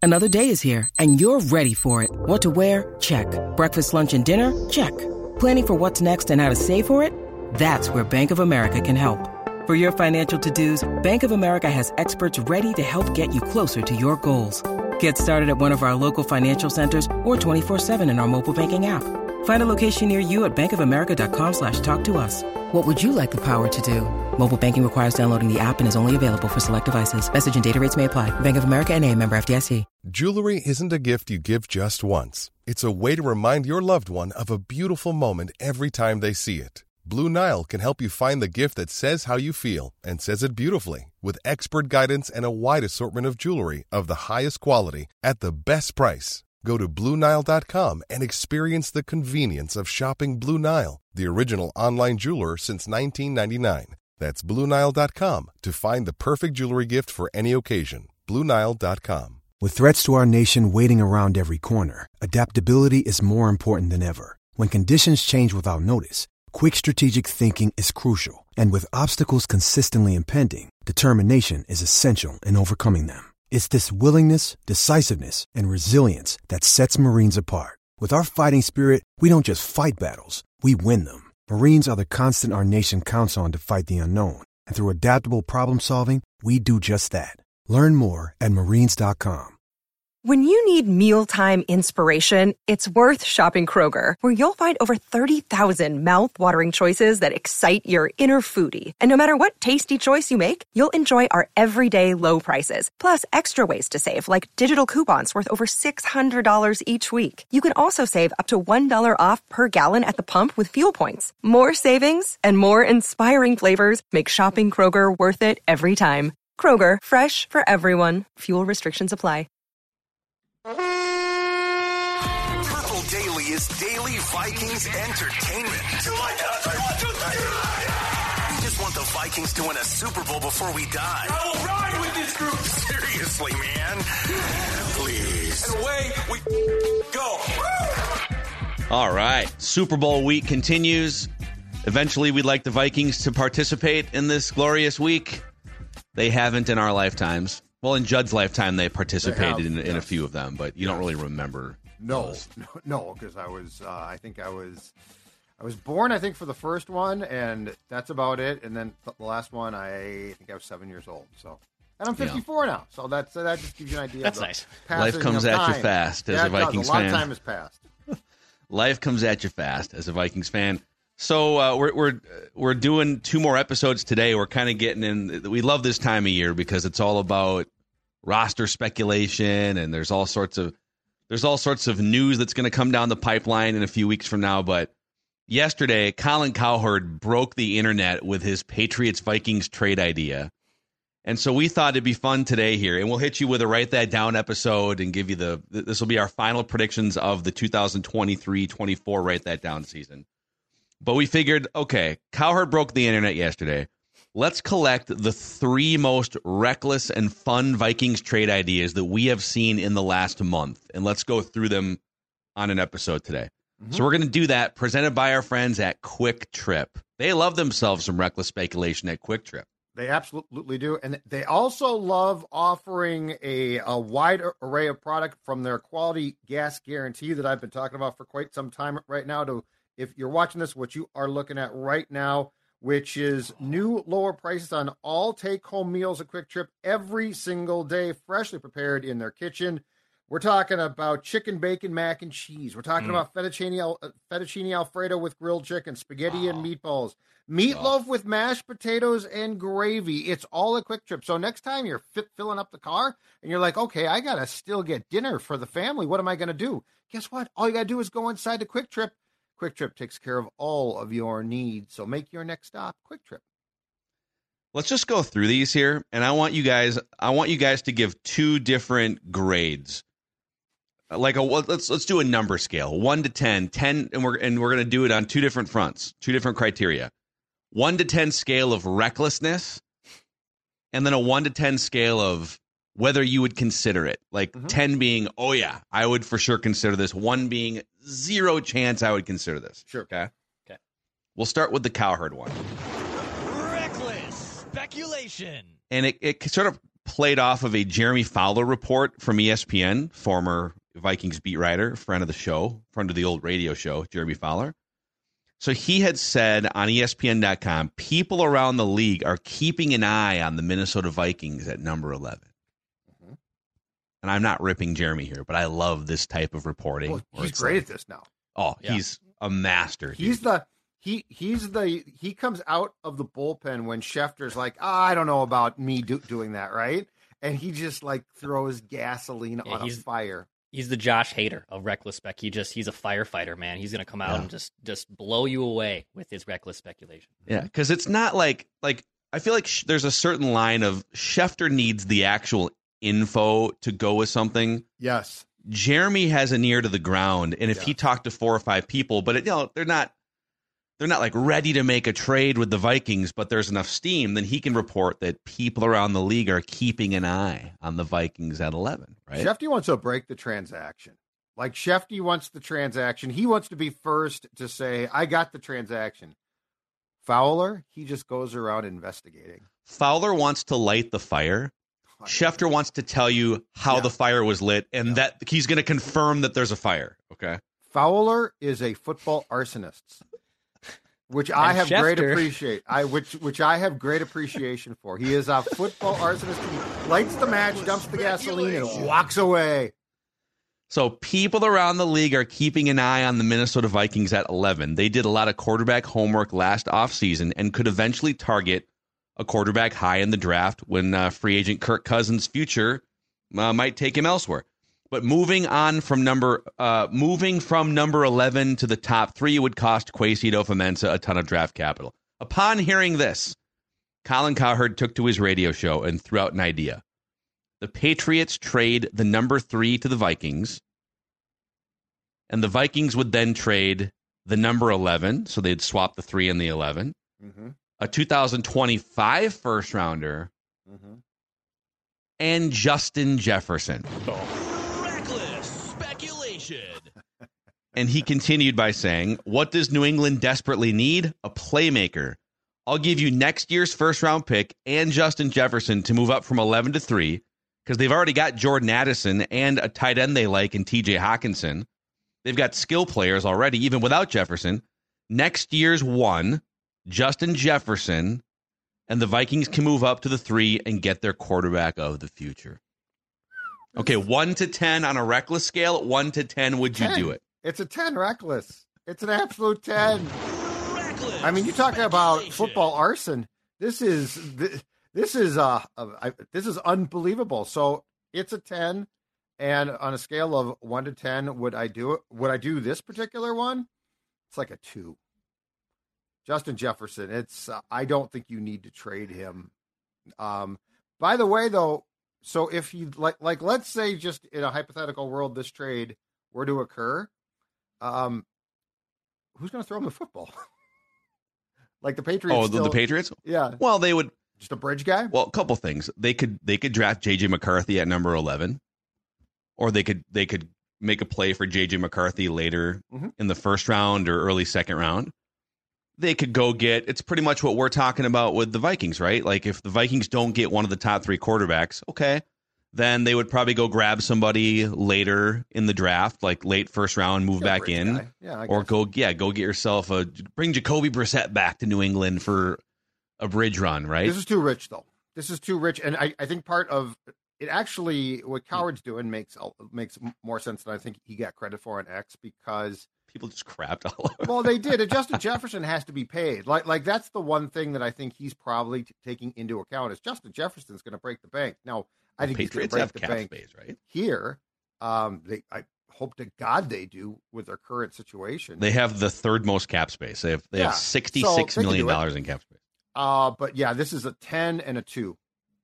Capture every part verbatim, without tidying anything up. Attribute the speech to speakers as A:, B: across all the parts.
A: Another day is here, and you're ready for it. What to wear? Check. Breakfast, lunch, and dinner? Check. Planning for what's next and how to save for it? That's where Bank of America can help. For your financial to-dos, Bank of America has experts ready to help get you closer to your goals. Get started at one of our local financial centers or twenty-four seven in our mobile banking app. Find a location near you at bankofamerica.com slash talk to us. What would you like the power to do? Mobile banking requires downloading the app and is only available for select devices. Message and data rates may apply. Bank of America N A, member F D I C.
B: Jewelry isn't a gift you give just once. It's a way to remind your loved one of a beautiful moment every time they see it. Blue Nile can help you find the gift that says how you feel and says it beautifully, with expert guidance and a wide assortment of jewelry of the highest quality at the best price. Go to Blue Nile dot com and experience the convenience of shopping Blue Nile, the original online jeweler since nineteen ninety-nine. That's Blue Nile dot com to find the perfect jewelry gift for any occasion. Blue Nile dot com.
C: With threats to our nation waiting around every corner, adaptability is more important than ever. When conditions change without notice, quick strategic thinking is crucial. And with obstacles consistently impending, determination is essential in overcoming them. It's this willingness, decisiveness, and resilience that sets Marines apart. With our fighting spirit, we don't just fight battles, we win them. Marines are the constant our nation counts on to fight the unknown. And through adaptable problem solving, we do just that. Learn more at marines dot com.
D: When you need mealtime inspiration, it's worth shopping Kroger, where you'll find over thirty thousand mouth-watering choices that excite your inner foodie. And no matter what tasty choice you make, you'll enjoy our everyday low prices, plus extra ways to save, like digital coupons worth over six hundred dollars each week. You can also save up to one dollar off per gallon at the pump with fuel points. More savings and more inspiring flavors make shopping Kroger worth it every time. Kroger, fresh for everyone. Fuel restrictions apply.
E: Purple Daily is daily Vikings entertainment. We just want the Vikings to win a Super Bowl before we die.
F: I will ride with this group.
E: Seriously, man. Please.
F: And away we go.
G: All right. Super Bowl week continues. Eventually, we'd like the Vikings to participate in this glorious week. They haven't in our lifetimes. Well, in Judd's lifetime, they participated they have, in, yes. in a few of them, but you yes. don't really remember.
H: No, those. no, because I was, uh, I think I was, I was born, I think, for the first one, and that's about it. And then the last one, I think I was seven years old. So, and I'm fifty-four yeah. now. So that's uh, that just gives you an idea.
I: That's
H: of
I: nice.
G: Life comes at you fast as
H: yeah,
G: a Vikings fan.
H: A lot of time has passed.
G: Life comes at you fast as a Vikings fan. So uh, we're we're we're doing two more episodes today. We're kind of getting in. We love this time of year because it's all about roster speculation, and there's all sorts of there's all sorts of news that's going to come down the pipeline in a few weeks from now. But yesterday, Colin Cowherd broke the internet with his Patriots Vikings trade idea, and so we thought it'd be fun today here, and we'll hit you with a write that down episode and give you the this will be our final predictions of the two thousand twenty-three twenty-four write that down season. But we figured, okay, Cowherd broke the internet yesterday. Let's collect the three most reckless and fun Vikings trade ideas that we have seen in the last month, and let's go through them on an episode today. Mm-hmm. So we're going to do that, presented by our friends at Quick Trip. They love themselves some reckless speculation at Quick Trip.
H: They absolutely do, and they also love offering a, a wide array of product from their quality gas guarantee that I've been talking about for quite some time right now. To if you're watching this, what you are looking at right now, which is new lower prices on all take-home meals at Quick Trip every single day, freshly prepared in their kitchen. We're talking about chicken, bacon, mac and cheese. We're talking mm. about fettuccine, fettuccine Alfredo with grilled chicken, spaghetti oh. and meatballs, meatloaf oh. with mashed potatoes and gravy. It's all at Quick Trip. So next time you're fit, filling up the car and you're like, okay, I got to still get dinner for the family. What am I going to do? Guess what? All you got to do is go inside the Quick Trip. Quick Trip takes care of all of your needs. So make your next stop Quick Trip.
G: Let's just go through these here, and I want you guys I want you guys to give two different grades. Like a let's let's do a number scale. one to ten. ten and we're and we're going to do it on two different fronts, two different criteria. one to ten scale of recklessness, and then a one to ten scale of whether you would consider it. Like mm-hmm. ten being, oh yeah, I would for sure consider this. one being zero chance I would consider this.
H: Sure.
G: Okay.
I: Okay.
G: We'll start with the Cowherd one.
I: Reckless speculation.
G: And it, it sort of played off of a Jeremy Fowler report from E S P N, former Vikings beat writer, friend of the show, friend of the old radio show, Jeremy Fowler. So he had said on E S P N dot com, people around the league are keeping an eye on the Minnesota Vikings at number eleven. Mm-hmm. And I'm not ripping Jeremy here, but I love this type of reporting.
H: Well, he's great like, at this now.
G: Oh, yeah. He's a master.
H: He's dude. the he he's the he comes out of the bullpen when Schefter's like, oh, I don't know about me do, doing that, right? And he just like throws gasoline yeah, on a fire.
I: He's the Josh Hader of Reckless Spec. He just he's a firefighter, man. He's gonna come out yeah. and just just blow you away with his reckless speculation.
G: Yeah, because it's not like like I feel like sh- there's a certain line of Schefter needs the actual info to go with something.
H: Yes,
G: Jeremy has an ear to the ground, and if
H: yes.
G: he talked to four or five people, but it, you know they're not they're not like ready to make a trade with the Vikings, but there's enough steam, then he can report that people around the league are keeping an eye on the Vikings at eleven, right?
H: Shefty wants to break the transaction. Like Shefty wants the transaction. He wants to be first to say, I got the transaction. Fowler, he just goes around investigating.
G: Fowler wants to light the fire. Schefter wants to tell you how yeah. the fire was lit, and yeah. that he's going to confirm that there's a fire. Okay.
H: Fowler is a football arsonist. Which I and have Schefter. great appreciate. I which which I have great appreciation for. He is a football arsonist. He lights the match, dumps the gasoline, and walks away.
G: So people around the league are keeping an eye on the Minnesota Vikings at eleven. They did a lot of quarterback homework last offseason and could eventually target a quarterback high in the draft when uh, free agent Kirk Cousins' future uh, might take him elsewhere. But moving on from number, uh, moving from number eleven to the top three would cost Kwesi Adofo-Mensah a ton of draft capital. Upon hearing this, Colin Cowherd took to his radio show and threw out an idea. The Patriots trade the number three to the Vikings, and the Vikings would then trade the number eleven, so they'd swap the three and the eleven, mm-hmm. a two thousand twenty-five first rounder, mm-hmm. and Justin Jefferson. Oh. And he continued by saying, what does New England desperately need? A playmaker. I'll give you next year's first round pick and Justin Jefferson to move up from eleven to three because they've already got Jordan Addison and a tight end they like in T J Hawkinson. They've got skill players already, even without Jefferson. Next year's one, Justin Jefferson, and the Vikings can move up to the three and get their quarterback of the future. Okay, one to ten on a reckless scale. One to ten, would you do it?
H: It's a ten reckless. It's an absolute ten. Reckless. I mean, you're talking about football arson. This is this is uh this is unbelievable. So it's a ten, and on a scale of one to ten, would I do it? Would I do this particular one? It's like a two. Justin Jefferson. It's uh, I don't think you need to trade him. Um, by the way, though, so if you like, like let's say just in a hypothetical world, this trade were to occur. Um, who's going to throw him the football? Like the Patriots?
G: Oh,
H: still,
G: the Patriots?
H: Yeah.
G: Well, they would
H: just a bridge guy.
G: Well, a couple things. They could they could draft J J McCarthy at number eleven, or they could they could make a play for J J McCarthy later mm-hmm. in the first round or early second round. They could go get. It's pretty much what we're talking about with the Vikings, right? Like if the Vikings don't get one of the top three quarterbacks, okay. Then they would probably go grab somebody later in the draft, like late first round, move back in,
H: yeah,
G: or go, yeah, go get yourself a bring Jacoby Brissett back to New England for a bridge run, right?
H: This is too rich, though. This is too rich, and I, I think part of it actually what Cowherd's doing makes makes more sense than I think he got credit for on X because
G: people just crapped all over.
H: Well, they did. Justin Jefferson has to be paid. Like like that's the one thing that I think he's probably t- taking into account is Justin Jefferson's going to break the bank now. I think
G: Patriots
H: he's
G: have
H: the
G: cap
H: bank
G: space, right?
H: Here, um, they I hope to God they do with their current situation.
G: They have the third most cap space. They have they
H: yeah.
G: have sixty six so million dollars in cap space.
H: Uh, but yeah, this is a ten and a two.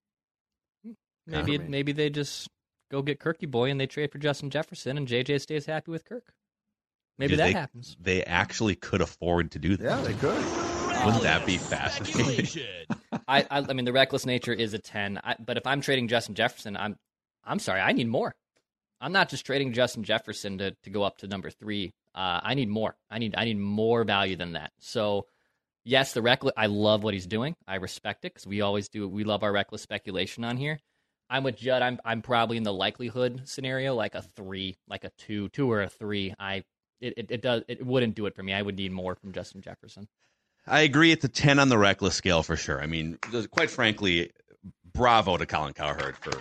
I: Maybe it, maybe they just go get Kirky Boy and they trade for Justin Jefferson and J J stays happy with Kirk. Maybe
G: Dude,
I: that
G: they,
I: happens.
G: They actually could afford to do that.
H: Yeah, they could.
G: Wouldn't that be fascinating?
I: I, I I mean, the reckless nature is a ten. I, but if I'm trading Justin Jefferson, I'm I'm sorry, I need more. I'm not just trading Justin Jefferson to, to go up to number three. Uh, I need more. I need I need more value than that. So, yes, the reckless. I love what he's doing. I respect it because we always do. We love our reckless speculation on here. I'm with Judd. I'm I'm probably in the likelihood scenario, like a three, like a two, two or a three. I it, it, it does it wouldn't do it for me. I would need more from Justin Jefferson.
G: I agree. It's a ten on the reckless scale for sure. I mean, quite frankly, bravo to Colin Cowherd for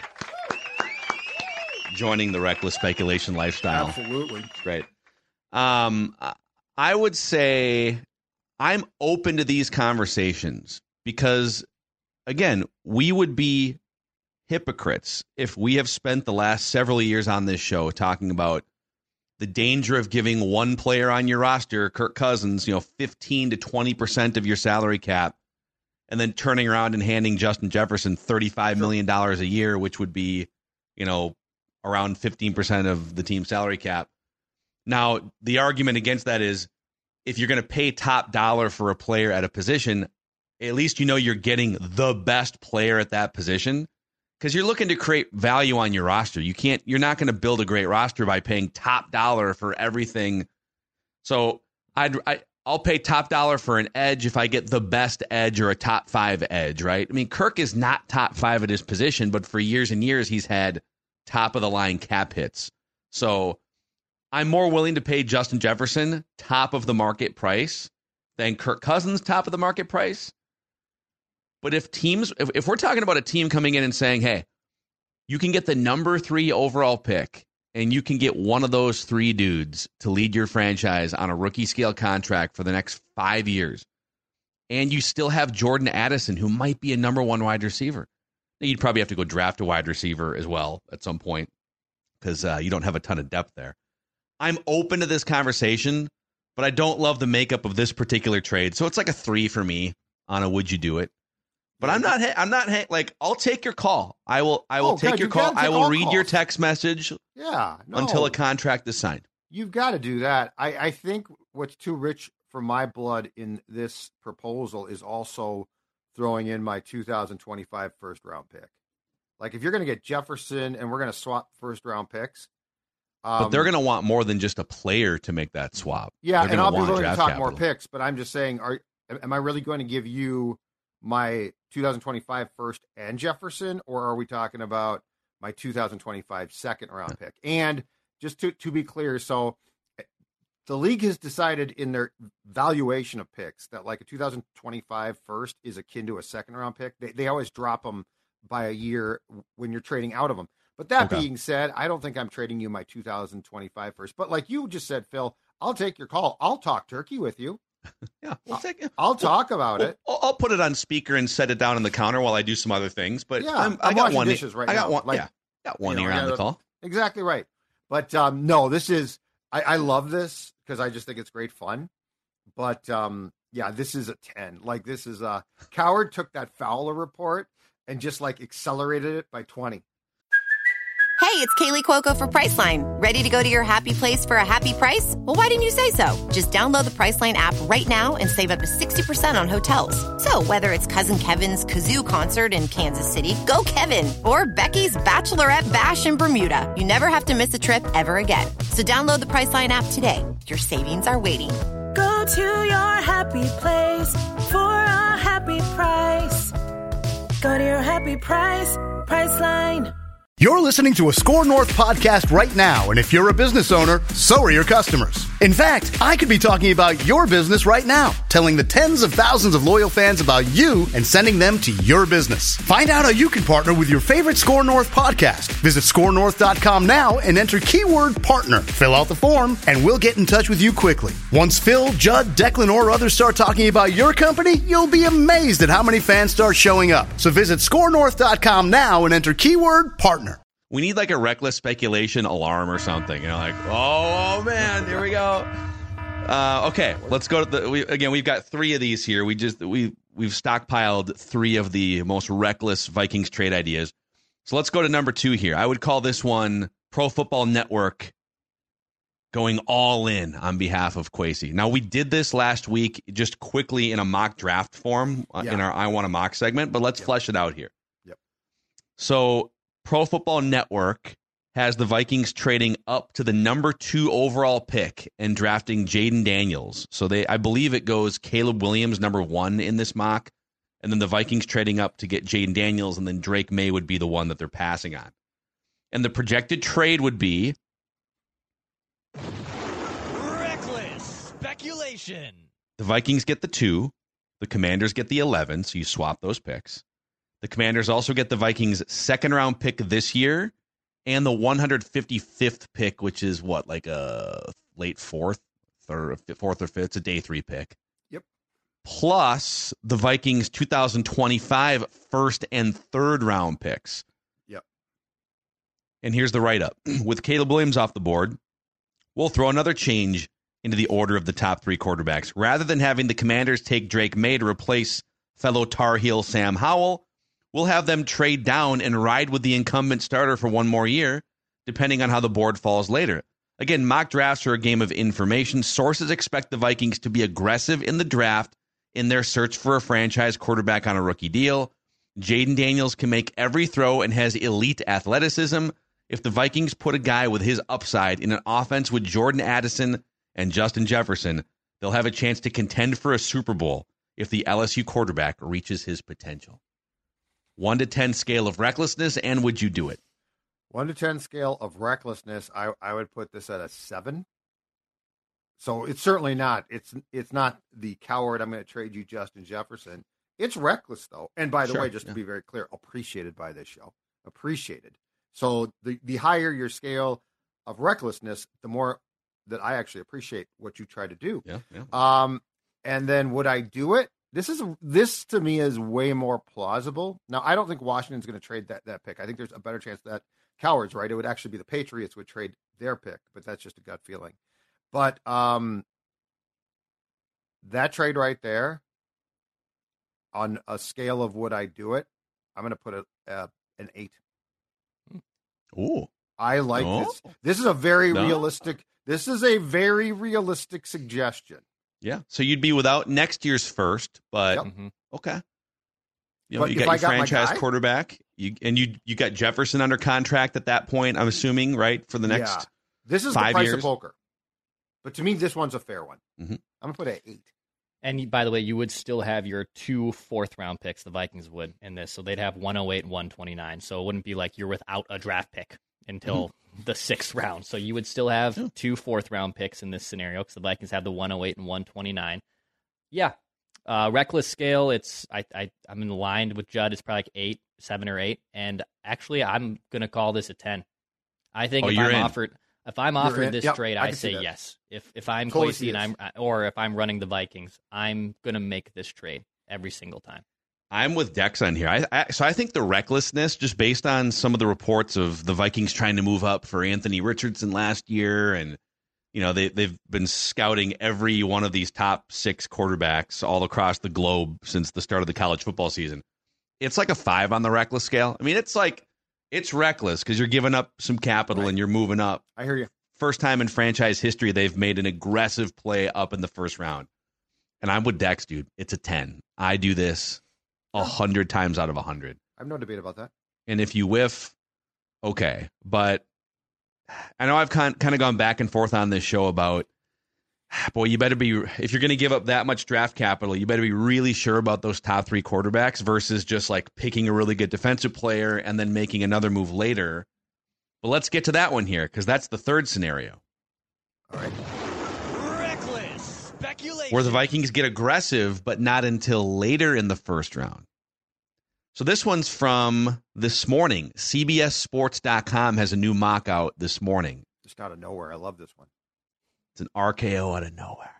G: joining the reckless speculation lifestyle.
H: Absolutely.
G: Great. Um, I would say I'm open to these conversations because, again, we would be hypocrites if we have spent the last several years on this show talking about the danger of giving one player on your roster, Kirk Cousins, you know, fifteen to twenty percent of your salary cap, and then turning around and handing Justin Jefferson thirty-five million dollars a year, which would be, you know, around fifteen percent of the team's salary cap. Now, the argument against that is if you're going to pay top dollar for a player at a position, at least you know you're getting the best player at that position because you're looking to create value on your roster. You can't, you're not going to build a great roster by paying top dollar for everything. So I'd, I, I'll pay top dollar for an edge if I get the best edge or a top five edge, right? I mean, Kirk is not top five at his position, but for years and years, he's had top of the line cap hits. So I'm more willing to pay Justin Jefferson top of the market price than Kirk Cousins top of the market price. But if teams, if, if we're talking about a team coming in and saying, hey, you can get the number three overall pick and you can get one of those three dudes to lead your franchise on a rookie scale contract for the next five years, and you still have Jordan Addison, who might be a number one wide receiver. You'd probably have to go draft a wide receiver as well at some point because uh, you don't have a ton of depth there. I'm open to this conversation, but I don't love the makeup of this particular trade. So it's like a three for me on a would you do it. But I'm not, I'm not like, I'll take your call. I will, I will
H: oh,
G: take
H: God,
G: your
H: you
G: call. I will read
H: calls.
G: your text message.
H: Yeah. No.
G: Until a contract is signed.
H: You've got to do that. I, I think what's too rich for my blood in this proposal is also throwing in my two thousand twenty-five first round pick. Like if you're going to get Jefferson and we're going to swap first round picks. Um,
G: but they're going to want more than just a player to make that swap.
H: Yeah.
G: They're
H: and I'll be willing to talk
G: capital.
H: more picks, but I'm just saying, are, am I really going to give you my two thousand twenty-five first and Jefferson, or are we talking about my two thousand twenty-five second round pick? And just to, to be clear, so the league has decided in their valuation of picks that like a two thousand twenty-five first is akin to a second round pick. They, they always drop them by a year when you're trading out of them. But that okay. being said, I don't think I'm trading you my two thousand twenty-five first. But like you just said, Phil, I'll take your call. I'll talk turkey with you.
G: Yeah, we'll take it.
H: I'll talk about it.
G: I'll, I'll put it on speaker and set it down on the counter while I do some other things. But
H: yeah,
G: I'm,
H: I'm
G: I got one.
H: Dishes right
G: I got
H: now.
G: one.
H: Like,
G: yeah, got one
H: you know,
G: ear on the call.
H: Exactly right. But um, no, this is I, I love this because I just think it's great fun. But um, yeah, this is a ten. Like this is a Cowherd took that Fowler report and just like accelerated it by twenty.
J: Hey, it's Kaylee Cuoco for Priceline. Ready to go to your happy place for a happy price? Well, why didn't you say so? Just download the Priceline app right now and save up to sixty percent on hotels. So whether it's Cousin Kevin's Kazoo Concert in Kansas City, go Kevin, or Becky's Bachelorette Bash in Bermuda, you never have to miss a trip ever again. So download the Priceline app today. Your savings are waiting.
K: Go to your happy place for a happy price. Go to your happy price, Priceline.
L: You're listening to a Score North podcast right now, and if you're a business owner, so are your customers. In fact, I could be talking about your business right now, telling the tens of thousands of loyal fans about you and sending them to your business. Find out how you can partner with your favorite Score North podcast. Visit score north dot com now and enter keyword partner. Fill out the form, and we'll get in touch with you quickly. Once Phil, Judd, Declan, or others start talking about your company, you'll be amazed at how many fans start showing up. So visit score north dot com now and enter keyword partner.
G: We need like a reckless speculation alarm or something. You know, like, oh, oh man, here we go. Uh, okay, let's go to the. We, again, we've got three of these here. We just we we've stockpiled three of the most reckless Vikings trade ideas. So let's go to number two here. I would call this one Pro Football Network going all in on behalf of Kwesi. Now, we did this last week just quickly in a mock draft form uh, yeah. in our I Want to Mock segment, but let's yep. flesh it out here.
H: Yep.
G: So Pro Football Network has the Vikings trading up to the number two overall pick and drafting Jaden Daniels. So they, I believe it goes Caleb Williams, number one in this mock, and then the Vikings trading up to get Jaden Daniels, and then Drake May would be the one that they're passing on. And the projected trade would be
M: reckless speculation.
G: The Vikings get the two, the Commanders get the eleven, so you swap those picks. The Commanders also get the Vikings' second round pick this year and the one hundred fifty-fifth pick, which is what, like a late fourth, third, fourth or fifth, it's a day three pick.
H: Yep.
G: Plus the Vikings' two thousand twenty-five first and third round picks.
H: Yep.
G: And here's the write-up. With Caleb Williams off the board, we'll throw another change into the order of the top three quarterbacks. Rather than having the Commanders take Drake May to replace fellow Tar Heel Sam Howell, we'll have them trade down and ride with the incumbent starter for one more year, depending on how the board falls later. Again, mock drafts are a game of information. Sources expect the Vikings to be aggressive in the draft in their search for a franchise quarterback on a rookie deal. Jaden Daniels can make every throw and has elite athleticism. If the Vikings put a guy with his upside in an offense with Jordan Addison and Justin Jefferson, they'll have a chance to contend for a Super Bowl if the L S U quarterback reaches his potential. One to ten scale of recklessness, and would you do it?
H: One to ten scale of recklessness, I, I would put this at a seven. So it's certainly not. It's it's not the coward, I'm going to trade you Justin Jefferson. It's reckless, though. And by the
G: Sure,
H: way, just
G: yeah.
H: to be very clear, appreciated by this show. Appreciated. So the, the higher your scale of recklessness, the more that I actually appreciate what you try to do.
G: Yeah, yeah.
H: Um, and then would I do it? This is this to me is way more plausible. Now, I don't think Washington's going to trade that, that pick. I think there's a better chance that cowards, right? It would actually be the Patriots would trade their pick, but that's just a gut feeling. But um, that trade right there, on a scale of would I do it, I'm going to put it uh, an eight.
G: Ooh,
H: I like
G: No.
H: this. This is a very
G: No.
H: realistic. This is a very realistic suggestion.
G: Yeah. So you'd be without next year's first, but
H: Yep.
I: Mhm.
G: okay. You know,
H: But
G: you
H: if
G: got
H: I
G: your
H: got my
G: franchise
H: guy-
G: quarterback, you and you you got Jefferson under contract at that point, I'm assuming, right? For the next
H: Yeah. This is
G: five
H: the price
G: years?
H: of poker. But to me, this one's a fair one.
G: Mhm.
H: I'm going to put it at eight.
I: And by the way, you would still have your two fourth round picks, the Vikings would, in this. So they'd have one oh eight and one twenty-nine. So it wouldn't be like you're without a draft pick until
G: Mm-hmm.
I: the sixth round. So you would still have two fourth round picks in this scenario because the Vikings have the one oh eight and one twenty-nine. Yeah. Uh, reckless scale, it's I, I, I'm in line with Judd. It's probably like eight, seven or eight. And actually, I'm going to call this a ten. I think
G: Oh,
I: if
G: you're
I: I'm
G: in.
I: offered. If I'm
H: You're
I: offered
H: in.
I: this
H: Yep,
I: trade,
H: I
I: I,
H: can see
I: say
H: that.
I: yes. If if I'm
H: Totally
I: Kwesi
H: see
I: and
H: this.
I: I'm, or if I'm running the Vikings, I'm gonna make this trade every single time.
G: I'm with Dex on here. I, I so I think the recklessness, just based on some of the reports of the Vikings trying to move up for Anthony Richardson last year, and you know they they've been scouting every one of these top six quarterbacks all across the globe since the start of the college football season. It's like a five on the reckless scale. I mean, it's like it's reckless because you're giving up some capital
H: Right.
G: and you're moving up.
H: I hear you.
G: First time in franchise history they've made an aggressive play up in the first round. And I'm with Dex, dude. It's a ten. I do this a hundred times out of a hundred.
H: I have no debate about that.
G: And if you whiff, okay. But I know I've kind kind of gone back and forth on this show about, boy, you better be, if you're going to give up that much draft capital, you better be really sure about those top three quarterbacks versus just like picking a really good defensive player and then making another move later. But let's get to that one here because that's the third scenario.
H: All right.
M: Reckless speculation.
G: Where the Vikings get aggressive, but not until later in the first round. So this one's from this morning. C B S Sports dot com has a new mock out this morning.
H: Just out of nowhere. I love this one.
G: It's an R K O out of nowhere.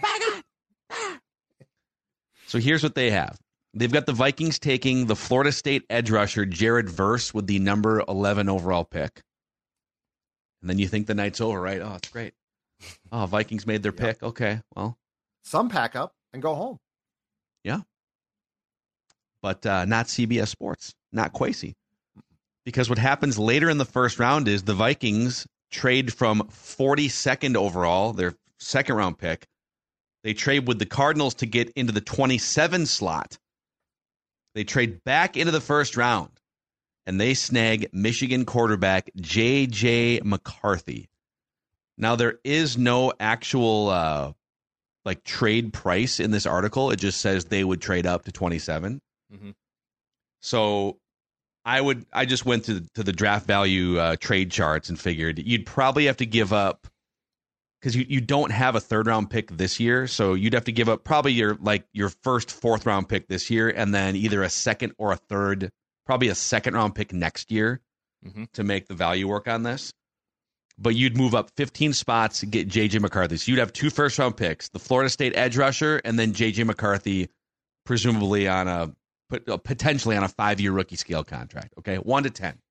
G: So here's what they have. They've got the Vikings taking the Florida State edge rusher Jared Verse with the number eleven overall pick. And then you think the night's over, right? Oh, it's great. Oh, Vikings made their
H: Yep.
G: pick. Okay, well,
H: Some pack up and go home.
G: yeah. But uh, not C B S Sports, not Kwesi. Because what happens later in the first round is the Vikings trade from forty-second overall, their second round pick. They trade with the Cardinals to get into the twenty-seven slot. They trade back into the first round, and they snag Michigan quarterback J J McCarthy. Now, there is no actual uh, like trade price in this article. It just says they would trade up to twenty-seven.
I: Mm-hmm.
G: So I would I just went to to the draft value uh, trade charts and figured you'd probably have to give up, because you, you don't have a third round pick this year, so you'd have to give up probably your like your first fourth round pick this year, and then either a second or a third, probably a second round pick next year
I: mm-hmm.
G: to make the value work on this. But you'd move up fifteen spots to get J J McCarthy. So you'd have two first round picks, the Florida State edge rusher, and then J J McCarthy, presumably on a potentially on a five year rookie scale contract. Okay, one to ten.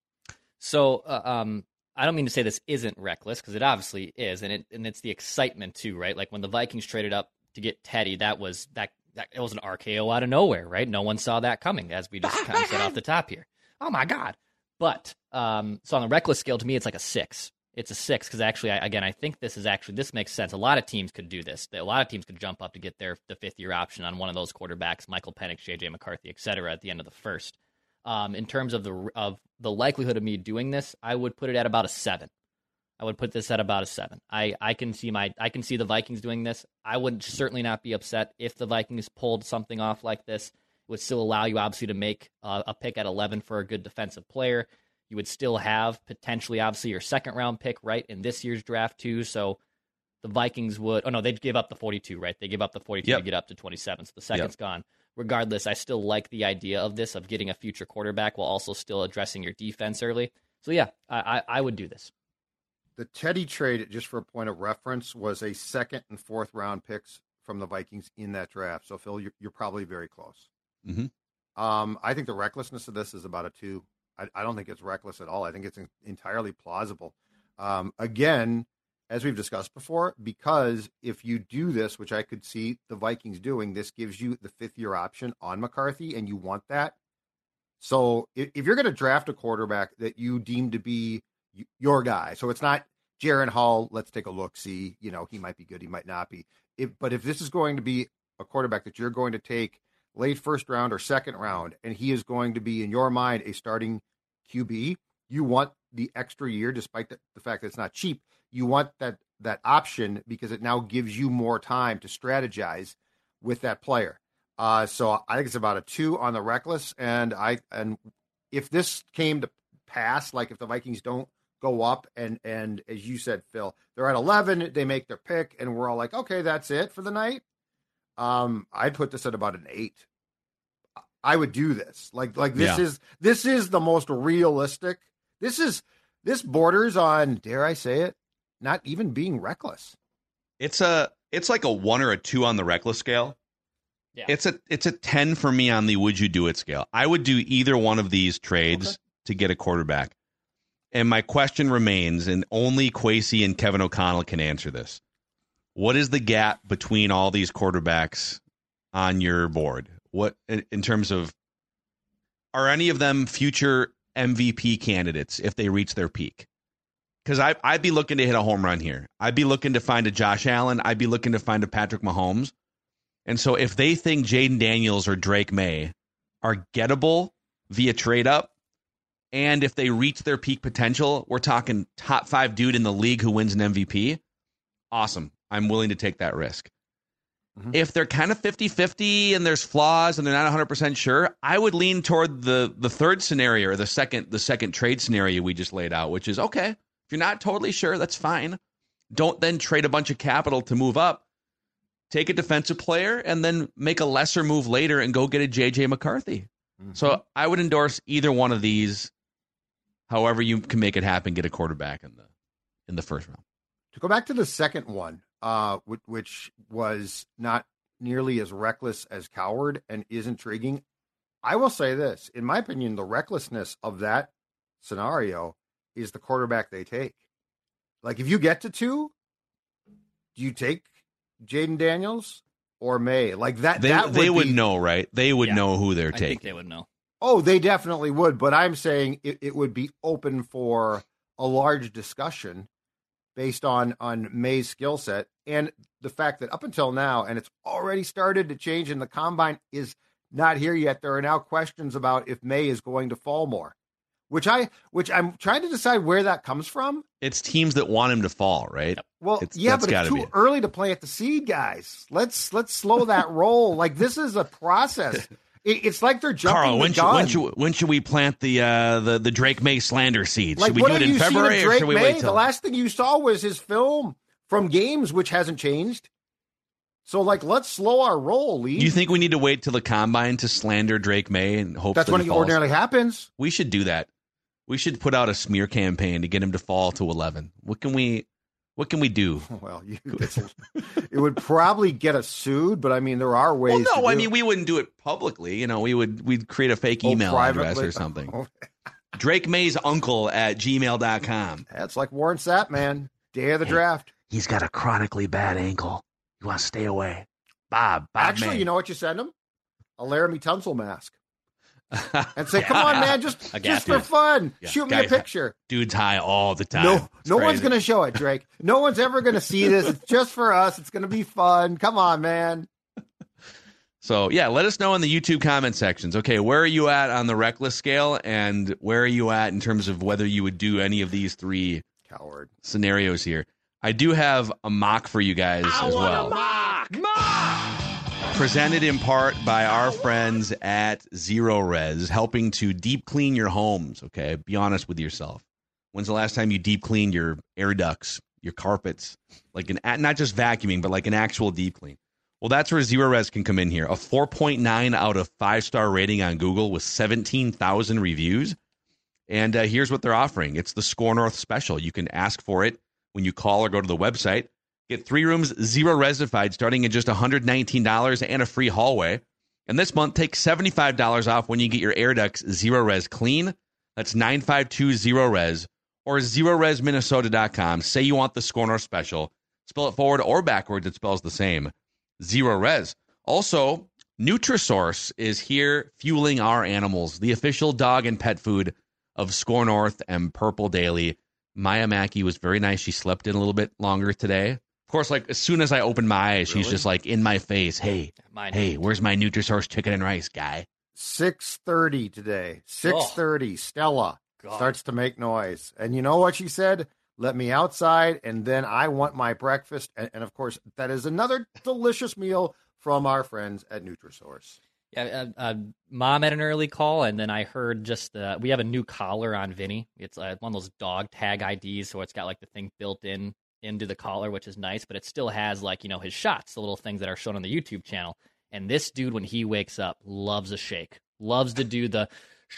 I: So uh, um. I don't mean to say this isn't reckless, because it obviously is, and it and it's the excitement too, right? Like when the Vikings traded up to get Teddy, that was that, that it was an R K O out of nowhere, right? No one saw that coming, as we just kind of said off the top here. Oh my God! But um, so on the reckless scale, to me, it's like a six. It's a six because actually, I, again, I think this is actually this makes sense. A lot of teams could do this. A lot of teams could jump up to get their the fifth year option on one of those quarterbacks, Michael Penix, J J McCarthy, et cetera, at the end of the first. Um, in terms of the of the likelihood of me doing this, I would put it at about a seven. I would put this at about a seven. I, I can see my I can see the Vikings doing this. I would certainly not be upset if the Vikings pulled something off like this. It would still allow you obviously to make uh, a pick at eleven for a good defensive player. You would still have potentially obviously your second round pick right in this year's draft too. So the Vikings would oh no they'd give up the forty-two, right? They give up the forty-two
G: yep.
I: to get up to twenty-seven. So the second's
G: yep.
I: gone. Regardless, I still like the idea of this, of getting a future quarterback while also still addressing your defense early. So, yeah, I, I, I would do this.
H: The Teddy trade, just for a point of reference, was a second and fourth round picks from the Vikings in that draft. So, Phil, you're, you're probably very close.
G: Mm-hmm.
H: Um, I think the recklessness of this is about a two. I, I don't think it's reckless at all. I think it's entirely plausible. Um, again, as we've discussed before, because if you do this, which I could see the Vikings doing, this gives you the fifth year option on McCarthy, and you want that. So if, if you're going to draft a quarterback that you deem to be your guy, so it's not Jaren Hall, let's take a look, see, you know, he might be good, he might not be. If, but if this is going to be a quarterback that you're going to take late first round or second round, and he is going to be, in your mind, a starting Q B, you want the extra year, despite the, the fact that it's not cheap. You want that that option because it now gives you more time to strategize with that player. Uh, so I think it's about a two on the reckless. And I and if this came to pass, like if the Vikings don't go up and and as you said, Phil, they're at eleven, they make their pick, and we're all like, okay, that's it for the night. Um, I'd put this at about an eight. I would do this. Like like this
G: yeah.
H: is this is the most realistic. This is this borders on, dare I say it, not even being reckless.
G: It's a it's like a one or a two on the reckless scale.
I: Yeah.
G: It's a it's a ten for me on the would you do it scale. I would do either one of these trades okay. to get a quarterback. And my question remains, and only Kwesi and Kevin O'Connell can answer this. What is the gap between all these quarterbacks on your board? What in, in terms of, are any of them future M V P candidates if they reach their peak? Because I, I'd be looking to hit a home run here. I'd be looking to find a Josh Allen. I'd be looking to find a Patrick Mahomes. And so if they think Jaden Daniels or Drake May are gettable via trade up, and if they reach their peak potential, we're talking top five dude in the league who wins an M V P, awesome. I'm willing to take that risk. Mm-hmm. If they're kind of fifty-fifty and there's flaws and they're not one hundred percent sure, I would lean toward the the third scenario or the second the second trade scenario we just laid out, which is, okay, if you're not totally sure, that's fine. Don't then trade a bunch of capital to move up. Take a defensive player and then make a lesser move later and go get a J J McCarthy. Mm-hmm. So I would endorse either one of these. However you can make it happen, get a quarterback in the in the first round.
H: To go back to the second one, uh, which, which was not nearly as reckless as Coward and is intriguing, I will say this. In my opinion, the recklessness of that scenario is the quarterback they take. Like, if you get to two, do you take Jaden Daniels or May? Like that,
G: they,
H: that would
G: they would
H: be,
G: know, right? They would
I: yeah,
G: know who they're
I: I
G: taking.
I: think they would know.
H: Oh, they definitely would. But I'm saying it, it would be open for a large discussion based on, on May's skill set and the fact that up until now, and it's already started to change and the combine is not here yet. There are now questions about if May is going to fall more, which I, which I'm trying to decide where that comes from.
G: It's teams that want him to fall, right?
H: Well,
G: it's,
H: yeah, but it's too
G: be.
H: early to play at the seed, guys. Let's, let's slow that roll. Like, this is a process. it, it's like they're jumping
G: Carl,
H: the
G: when should,
H: gun.
G: when, should, when should we plant the uh, the the Drake May slander seed?
H: Like,
G: should we
H: what
G: do it
H: have
G: in
H: you seen of
G: February or
H: Drake
G: should we
H: May?
G: wait till?
H: The last thing you saw was his film from Games, which hasn't changed. So, like, let's slow our roll, Lee.
G: Do you think we need to wait till the combine to slander Drake May and hope
H: That's
G: that
H: when
G: he
H: it
G: falls?
H: ordinarily happens?
G: We should do that. We should put out a smear campaign to get him to fall to eleven. What can we? What can we do?
H: Well, you, it would probably get us sued, but I mean, there are ways.
G: Well, no,
H: to
G: I
H: do
G: mean,
H: it.
G: we wouldn't do it publicly. You know, we would we'd create a fake
H: Oh,
G: email
H: privately?
G: address or something.
H: Oh.
G: Drake May's uncle at gmail dot com.
H: That's like Warren Sapp, man. Day of the draft.
G: He's got a chronically bad ankle. You want to stay away. Bob, Bob
H: Actually,
G: May.
H: you know what you send him? A Laramie Tunsil mask. And say, come on, man, just,
G: A
H: just
G: gap.
H: for fun.
G: Yeah.
H: Shoot me
G: Guy-
H: a picture.
G: Dude's high all the time.
H: No,
G: It's
H: no one's
G: crazy.
H: going to show it, Drake. No one's ever going to see this. It's just for us. It's going to be fun. Come on, man.
G: So, yeah, let us know in the YouTube comment sections. Okay, where are you at on the reckless scale, and where are you at in terms of whether you would do any of these three
H: Coward.
G: scenarios here? I do have a mock for you guys as well.
M: Mock! Mock!
G: Presented in part by our friends at Zero Res, helping to deep clean your homes, okay? Be honest with yourself. When's the last time you deep cleaned your air ducts, your carpets? Like an not just vacuuming, but like an actual deep clean. Well, that's where Zero Res can come in here. A four point nine out of five star rating on Google with seventeen thousand reviews. And uh, here's what they're offering. It's the Score North special. You can ask for it when you call or go to the website. Get three rooms, zero resified, starting at just one hundred nineteen dollars and a free hallway. And this month, take seventy-five dollars off when you get your air ducts Zero Res clean. That's nine five two zero res or zero res minnesota dot com. Say you want the Score North special. Spell it forward or backwards. It spells the same. Zero Res. Also, Nutrisource is here fueling our animals. The official dog and pet food of Score North and Purple Daily. Maya Mackey was very nice. She slept in a little bit longer today. Of course, like as soon as I opened my eyes, she's
H: Really?
G: just like in my face. Hey,
I: Mine
G: hey,
I: didn't.
G: where's my Nutrisource chicken and rice, guy?
H: six thirty today. six thirty. Stella
I: God.
H: starts to make noise. And you know what she said? Let me outside, and then I want my breakfast. And, and of course, that is another delicious meal from our friends at Nutrisource.
I: Yeah, uh, uh, mom had an early call, and then I heard just uh, we have a new collar on Vinny. It's uh, one of those dog tag I Ds, so it's got like the thing built in into the collar, which is nice, but it still has like, you know, his shots, the little things that are shown on the YouTube channel. And this dude, when he wakes up, loves a shake, loves to do the,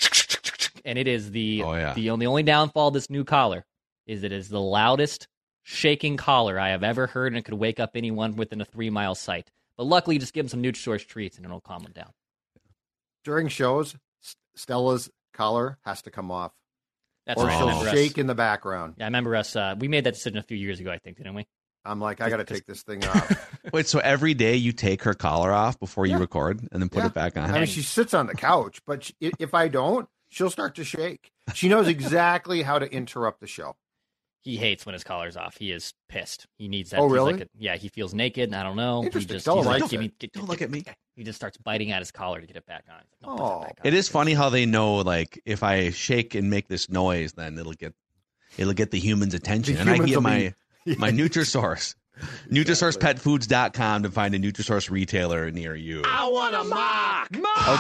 I: and it is the
G: Oh, yeah.
I: the only only downfall of this new collar is it is the loudest shaking collar I have ever heard, and it could wake up anyone within a three mile sight. But luckily, just give him some Nutrisource treats, and it'll calm him down.
H: During shows, S- Stella's collar has to come off.
I: That's
H: or
I: right. I
H: she'll
I: remember us-
H: shake in the background.
I: Yeah, I remember us. Uh, we made that decision a few years ago, I think, didn't we?
H: I'm like, I got to take this thing off.
G: Wait, so every day you take her collar off before you
H: Yeah.
G: record and then put
H: Yeah.
G: it back on?
H: I mean, she sits on the couch, but she, i- if I don't, she'll start to shake. She knows exactly how to interrupt the show.
I: He hates when his collar's off. He is pissed. He needs that.
H: Oh,
I: He's
H: really?
I: like a- yeah, he feels naked. And I don't know. He
H: Interesting.
I: just,
H: Don't
I: he's
H: like
I: like, give
H: it.
I: me, get,
G: Don't look at me.
I: He just starts biting at his collar to get it back on. He's like, "No, put
H: Oh.
I: that back on."
G: It is funny how they know, like, if I shake and make this noise, then it'll get it'll get the human's attention.
H: The
G: and I
H: humans
G: get
H: will
G: my
H: be-
G: my Nutrisource. Nutrisource Pet Foods dot com to find a Nutrisource retailer near you.
M: I want a mock! Mock!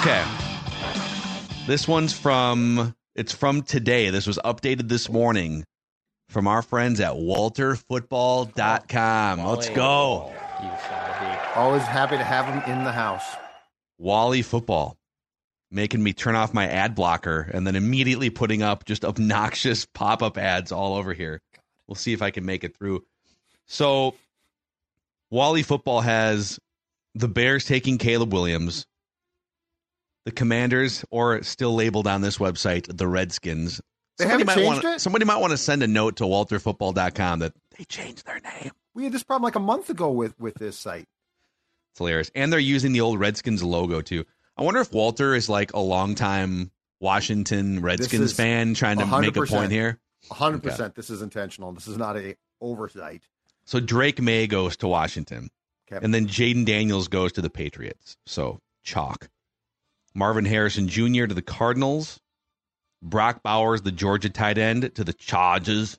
G: Okay. This one's from it's from today. This was updated this morning from our friends at walter football dot com. Let's go.
I: You shall be.
H: Always happy to have him in the house.
G: Wally Football, making me turn off my ad blocker and then immediately putting up just obnoxious pop-up ads all over here. We'll see if I can make it through. So, Wally Football has the Bears taking Caleb Williams, the Commanders, or still labeled on this website, the Redskins.
H: They
G: Somebody
H: haven't
G: might
H: changed
G: wanna,
H: it?
G: Somebody might want to send a note to walter football dot com that they changed their name.
H: We had this problem like a month ago with, with this site.
G: It's hilarious. And they're using the old Redskins logo, too. I wonder if Walter is like a longtime Washington Redskins
H: is
G: fan trying to
H: one hundred
G: make a
H: percent.
G: point here.
H: one hundred percent. This is intentional. This is not a oversight.
G: So Drake May goes to Washington.
H: Okay.
G: And then Jaden Daniels goes to the Patriots. So chalk. Marvin Harrison Junior to the Cardinals. Brock Bowers, the Georgia tight end, to the Chargers.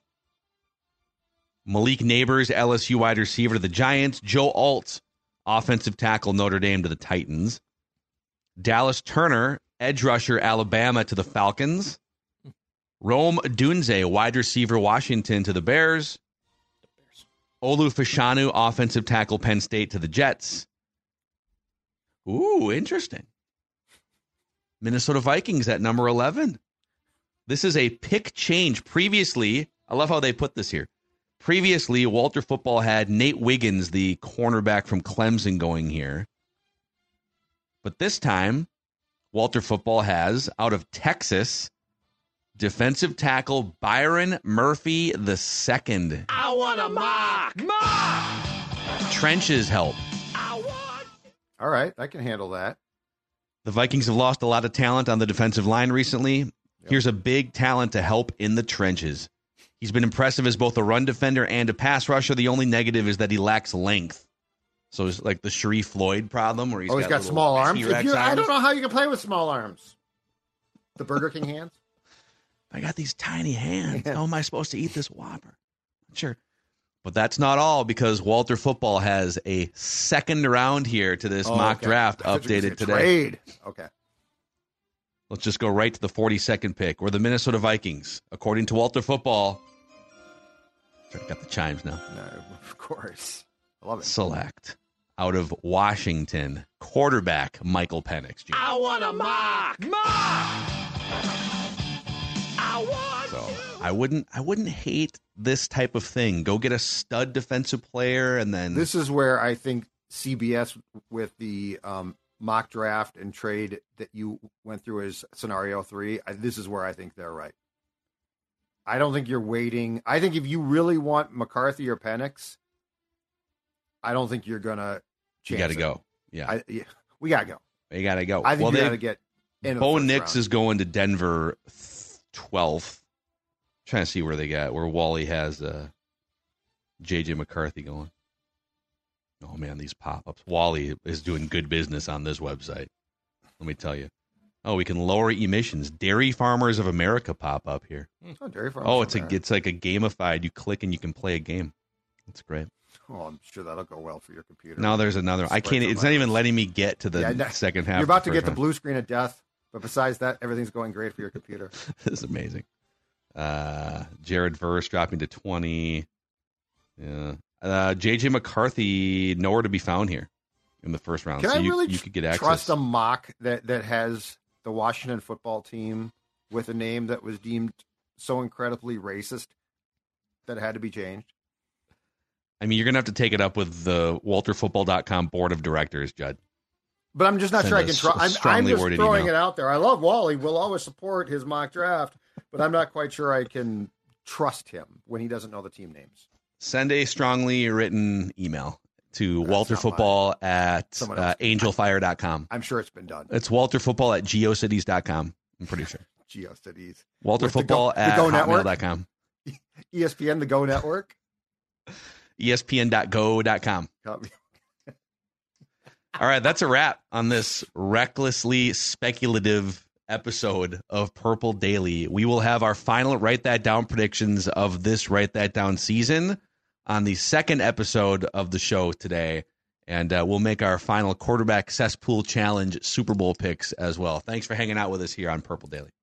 G: Malik Neighbors, L S U wide receiver, to the Giants. Joe Alt, offensive tackle, Notre Dame, to the Titans. Dallas Turner, edge rusher, Alabama to the Falcons. Rome Odunze, wide receiver, Washington to the Bears. Olu Fashanu, offensive tackle, Penn State to the Jets. Ooh, interesting. Minnesota Vikings at number eleven. This is a pick change. Previously, I love how they put this here. Previously, Walter Football had Nate Wiggins, the cornerback from Clemson, going here. But this time, Walter Football has, out of Texas, defensive tackle Byron Murphy the second.
M: I want a mock. Mock.
G: Trenches help.
M: I want.
H: All right, I can handle that.
G: The Vikings have lost a lot of talent on the defensive line recently. Yep. Here's a big talent to help in the trenches. He's been impressive as both a run defender and a pass rusher. The only negative is that he lacks length. So it's like the Sharif Floyd problem where he's
H: oh, he's
G: got,
H: got small arms. If
G: arms.
H: I don't know how you can play with small arms. The Burger King hands?
G: I got these tiny hands. How am I supposed to eat this Whopper? Sure. But that's not all, because Walter Football has a second round here to this
H: oh,
G: mock
H: okay.
G: draft updated today.
H: Trade. Okay.
G: Let's just go right to the forty-second pick, where the Minnesota Vikings, according to Walter Football, I got the chimes now.
H: No, of course. I love it.
G: Select out of Washington, quarterback Michael Penix Junior
M: I want a mock. Mock. I want.
G: So I wouldn't, I wouldn't hate this type of thing. Go get a stud defensive player, and then
H: this is where I think C B S with the um, mock draft and trade that you went through as scenario three. I, this is where I think they're right. I don't think you're waiting. I think if you really want McCarthy or Penix, I don't think you're gonna.
G: You got to
H: it.
G: go. Yeah.
H: I, yeah, we gotta go.
G: You got to go.
H: I think
G: well,
H: you got to get. In
G: Bo
H: the
G: Nix
H: round.
G: is going to Denver twelfth. Trying to see where they got where Wally has uh, J J McCarthy going. Oh man, these pop-ups. Wally is doing good business on this website. Let me tell you. Oh, we can lower emissions. Dairy Farmers of America pop up here.
H: Oh, Dairy Farmers.
G: Oh, it's
H: of
G: a
H: America.
G: it's like a gamified. You click and you can play a game. That's great.
H: Oh, I'm sure that'll go well for your computer.
G: Now there's another. I can't. It's not even letting me get to the
H: Yeah, no,
G: second half.
H: You're about to
G: of
H: get the
G: round.
H: blue screen of death, but besides that, everything's going great for your computer.
G: This is amazing. Uh, Jared Verse dropping to twenty. Yeah. Uh, J J McCarthy nowhere to be found here in the first round.
H: Can
G: so
H: I
G: you,
H: really
G: you could get access.
H: trust a mock that, that has the Washington football team with a name that was deemed so incredibly racist that it had to be changed?
G: I mean, you're going to have to take it up with the walter football dot com board of directors, Judd.
H: But I'm just not
G: Send
H: sure I
G: a
H: can trust. I'm, I'm
G: strongly
H: just
G: worded
H: throwing
G: email.
H: it out there. I love Wally. We'll always support his mock draft, but I'm not quite sure I can trust him when he doesn't know the team names.
G: Send a strongly written email to walter football at uh, angel fire dot com.
H: I'm sure it's been done.
G: It's walterfootball at geocities dot com. I'm pretty sure.
H: GeoCities.
G: walterfootball
H: With the Go-
G: at
H: the Go
G: hotmail
H: Network?
G: dot com.
H: E S P N, the Go Network.
G: E S P N dot go dot com. All right, that's a wrap on this recklessly speculative episode of Purple Daily. We will have our final Write That Down predictions of this Write That Down season on the second episode of the show today. And uh, we'll make our final quarterback cesspool challenge Super Bowl picks as well. Thanks for hanging out with us here on Purple Daily.